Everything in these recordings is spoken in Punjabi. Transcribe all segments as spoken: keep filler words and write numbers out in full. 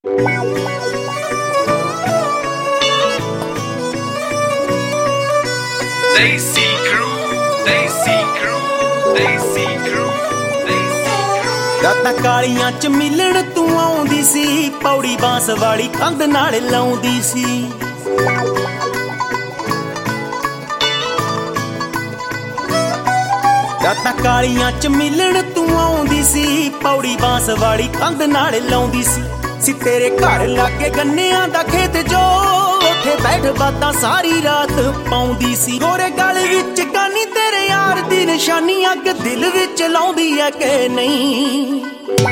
Desi Crew, Desi Crew, Desi Crew, Desi Crew। ਰਾਤਾਂ ਕਾਲੀਆਂ ਚ ਮਿਲਣ ਤੂੰ ਆਉਂਦੀ ਸੀ, ਪੌੜੀ ਬਾਂਸ ਵਾਲੀ ਕੰਧ ਨਾਲ ਲਾਉਂਦੀ ਸੀ। ਰਾਤਾਂ ਕਾਲੀਆਂ ਚ ਮਿਲਣ ਤੂੰ ਆਉਂਦੀ ਸੀ, ਪੌੜੀ ਬਾਂਸ ਵਾਲੀ ਕੰਧ ਨਾਲ ਲਾਉਂਦੀ ਸੀ। ਸੀ ਤੇਰੇ ਘਰ ਲਾਗੇ ਗੰਨਿਆਂ ਦਾ ਖੇਤ ਜੋ, ਉੱਥੇ ਬੈਠ ਬਾਤਾਂ ਸਾਰੀ ਰਾਤ ਪਾਉਂਦੀ ਸੀ। ਗੋਰੇ ਗਲ ਵਿੱਚ ਕਾਨੀ ਤੇਰੇ ਯਾਰ ਦੀ ਨਿਸ਼ਾਨੀ, ਅੱਗ ਦਿਲ ਵਿੱਚ ਲਾਉਂਦੀ ਐ ਕਿ ਨਹੀਂ।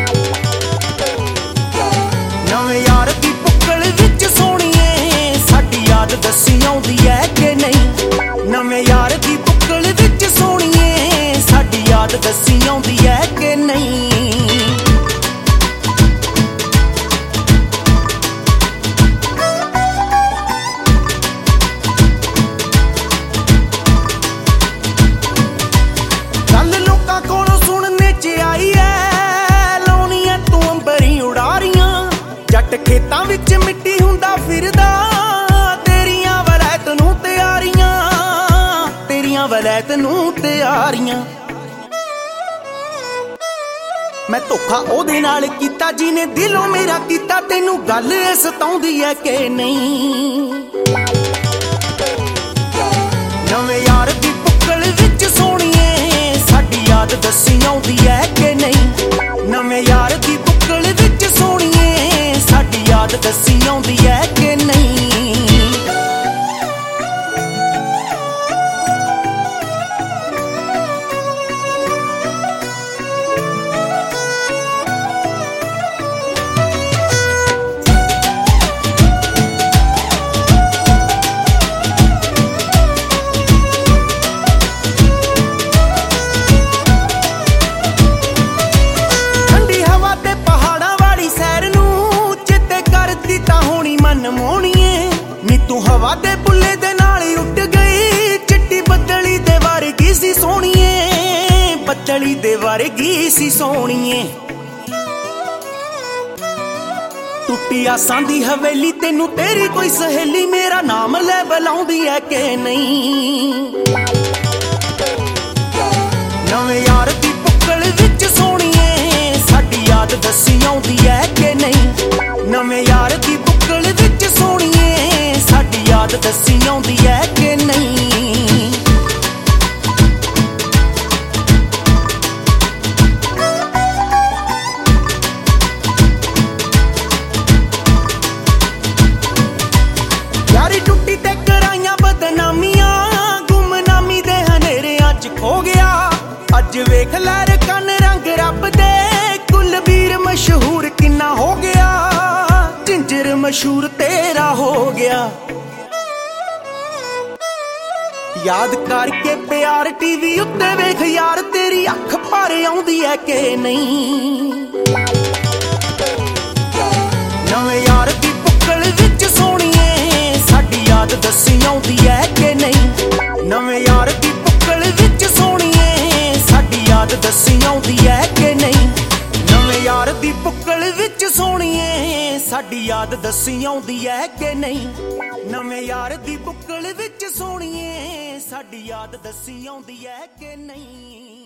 ਨਵੇਂ ਯਾਰ ਦੀ ਪੁੱਕਲ ਵਿੱਚ ਸੋਹਣੀਏ ਸਾਡੀ ਯਾਦ ਦੱਸੀ ਆਉਂਦੀ ਐ ਕਿ ਨਹੀਂ। ਨਵੇਂ ਯਾਰ ਦੀ ਪੁੱਕਲ ਵਿੱਚ ਸੋਹਣੀਏ ਸਾਡੀ ਯਾਦ ਦੱਸੀ ਆਉਂਦੀ ਐ ਕਿ ਨਹੀਂ। ਖੇਤਾਂ ਵਿੱਚ ਮਿੱਟੀ ਹੁੰਦਾ ਫਿਰਦਾ, ਤੇਰੀਆਂ ਵਲੈਤ ਨੂੰ ਤਿਆਰੀਆਂ, ਤੇਰੀਆਂ ਵਲੈਤ ਨੂੰ ਤਿਆਰੀਆਂ। ਮੈਂ ਧੋਖਾ ਉਹਦੇ ਨਾਲ ਕੀਤਾ ਜਿਹਨੇ ਦਿਲੋਂ ਮੇਰਾ ਕੀਤਾ, ਤੈਨੂੰ ਗੱਲ ਇਹ ਸਤਾਉਂਦੀ ਐ ਕਿ ਨਹੀਂ। ਨਵੇਂ ਯਾਰ ਦੀ ਪੁੱਕਲ ਵਿੱਚ ਸੋਹਣੀਏ ਸਾਡੀ ਯਾਦ ਦੱਸੀ ਆਉਂਦੀ ਐ ਕਿ ਨਹੀਂ। ਨਵੇਂ ਯਾਰ ਦੀ ਪੁੱਕਲ ਵਿੱਚ ਸੋਹਣੀਏ ਸਾਡੀ ਯਾਦ ਦੱਸੀ ਆਉਂਦੀ ਐ ਕਿ ਨਹੀਂ। ਨੀ ਤੂੰ ਹਵਾ ਦੇ ਬੁੱਲੇ ਦੇ ਨਾਲ ਹੀ ਉੱਡ ਗਈ, ਚਿੱਟੀ ਬੱਦਲੀ ਦੇ ਵਰਗੀ ਸੀ ਸੋਹਣੀਏ, ਬੱਦਲੀ ਦੇ ਵਰਗੀ ਸੀ ਸੋਹਣੀਏ। ਟੁੱਟੀ ਆਸਾਂ ਦੀ ਹਵੇਲੀ ਤੈਨੂੰ ਤੇਰੀ ਕੋਈ ਸਹੇਲੀ ਮੇਰਾ ਨਾਮ ਲੈ ਬੁਲਾਉਂਦੀ ਐ ਕਿ ਨਹੀਂ। ਨਵੇਂ ਯਾਰ ਦੀ ਪੁੱਕਲ ਵਿੱਚ ਸੋਹਣੀਏ ਸਾਡੀ ਯਾਦ ਦੱਸੀ ਆਉਂਦੀ ਐ ਕਿ ਨਹੀਂ। ਨਵੇਂ ਯਾਰ ਦੀ ਪੁੱਕਲ ਵਿੱਚ ਸੋਹਣੀਏ ਸਾਡੀ ਯਾਦ ਦੱਸੀ ਆਉਂਦੀ ਐ ਕਿ ਨਹੀਂ। ਯਾਰੀ ਟੁੱਟੀ ਤੇ ਕਰਾਈਆਂ ਬਦਨਾਮੀਆਂ, ਗੁੰਮਨਾਮੀ ਦੇ ਹਨੇਰਿਆਂ ਚ ਖੋ ਗਿਆ। ਅੱਜ ਵੇਖ ਲੈ ਰਕਨ ਰੰਗ ਰੱਬ ਦੇ, ਕੁਲਬੀਰ ਮਸ਼ਹੂਰ ਕਿੰਨਾ ਹੋ ਗਿਆ, ਝਿੰਜਰ ਮਸ਼ਹੂਰ ਤੇਰਾ ਹੋ ਗਿਆ। ਯਾਦ ਕਰਕੇ ਪਿਆਰ ਟੀਵੀ ਉੱਤੇ ਵੇਖ ਯਾਰ, ਤੇਰੀ ਅੱਖ ਭਰ ਆਉਂਦੀ ਐ ਕਿ ਨਹੀਂ। ਨਵੇਂ ਯਾਰ ਦੀ ਪੁੱਕਲ ਵਿੱਚ ਸੋਹਣੀਏ ਸਾਡੀ ਯਾਦ ਦੱਸੀ ਆਉਂਦੀ ਐ ਕਿ ਨਹੀਂ। ਨਵੇਂ ਯਾਰ ਦੀ ਪੁੱਕਲ ਵਿੱਚ ਸੋਹਣੀਏ ਸਾਡੀ ਯਾਦ ਦੱਸੀ ਆਉਂਦੀ ਐ ਕਿ ਨਹੀਂ। ਨਵੇਂ ਯਾਰ ਦੀ ਪੁੱਕਲ ਵਿੱਚ ਸੋਹਣੀਏ ਸਾਡੀ ਯਾਦ ਦੱਸੀ ਆਉਂਦੀ ਐ ਕਿ ਨਹੀਂ। ਨਵੇਂ ਯਾਰ ਦੀ ਪੁੱਕਲ ਵਿੱਚ ਸੋਹਣੀਏ ਸਾਡੀ ਯਾਦ ਦੱਸੀ ਆਉਂਦੀ ਐ ਕਿ ਨਹੀਂ।